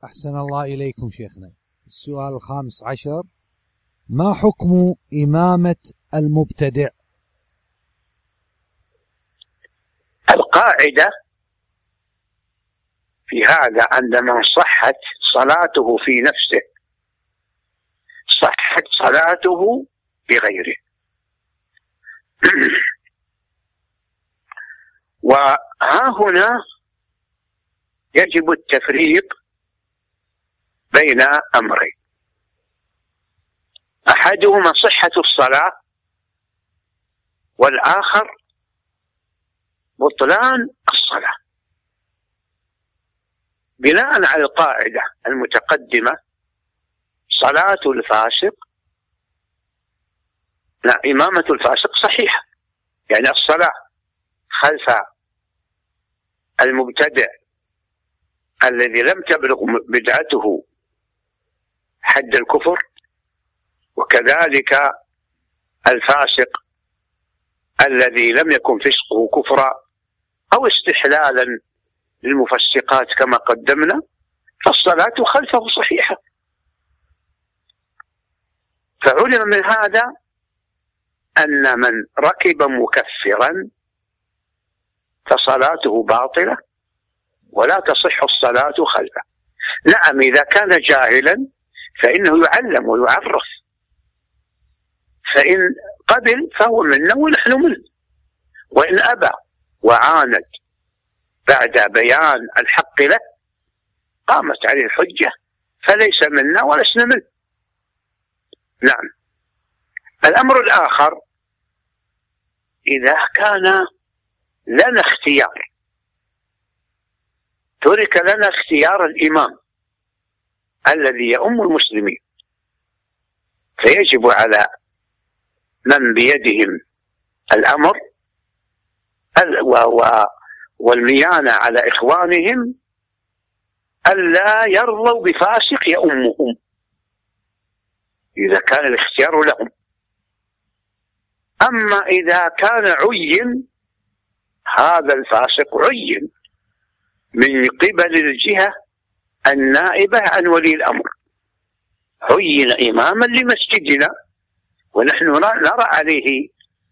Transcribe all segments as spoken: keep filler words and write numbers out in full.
أحسن الله إليكم شيخنا. السؤال الخامس عشر: ما حكم إمامة المبتدع؟ القاعدة في هذا أن من صحت صلاته في نفسه صحت صلاته بغيره. وها هنا يجب التفريق بين أمرين: أحدهما صحة الصلاة، والآخر بطلان الصلاة. بناء على القاعدة المتقدمة صلاة الفاسق لا إمامة الفاسق صحيحة، يعني الصلاة خلف المبتدع الذي لم تبلغ بدعته حد الكفر، وكذلك الفاسق الذي لم يكن فسقه كفرا أو استحلالا للمفسقات كما قدمنا، فالصلاة خلفه صحيحة. فعلم من هذا أن من ركب مكفرا فصلاته باطلة ولا تصح الصلاة خلفه. نعم، إذا كان جاهلا فإنه يعلم ويعرف، فإن قبل فهو منا ونحن منه، وإن أبى وعاند بعد بيان الحق له قامت عليه الحجة فليس منا ولسنا منه. نعم. الأمر الآخر: إذا كان لنا اختيار، ترك لنا اختيار الإمام الذي يؤم المسلمين، فيجب على من بيدهم الأمر والميانة على إخوانهم ألا يرضوا بفاسق يؤمهم إذا كان الاختيار لهم. أما إذا كان عين، هذا الفاسق عين من قبل الجهة النائبة عن ولي الأمر، عين إماما لمسجدنا ونحن نرى عليه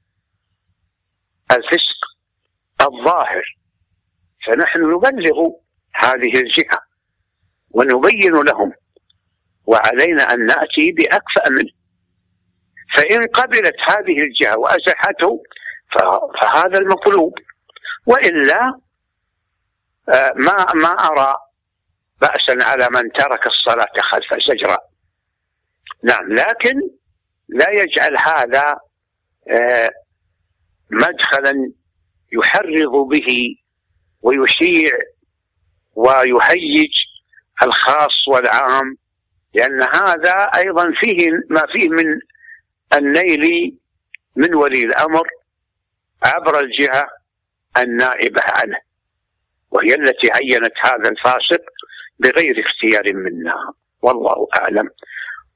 الفسق الظاهر، فنحن نبلغ هذه الجهة ونبين لهم، وعلينا أن نأتي بأكفأ منه. فإن قبلت هذه الجهة وأزحته فهذا المطلوب، وإلا ما ما أرى بأسا على من ترك الصلاة خلف زجرا. نعم، لكن لا يجعل هذا مدخلا يحرض به ويشيع ويهيج الخاص والعام، لأن هذا أيضا فيه ما فيه من النيل من ولي الأمر عبر الجهة النائبة عنه، وهي التي عينت هذا الفاسق بغير اختيار منا، والله أعلم.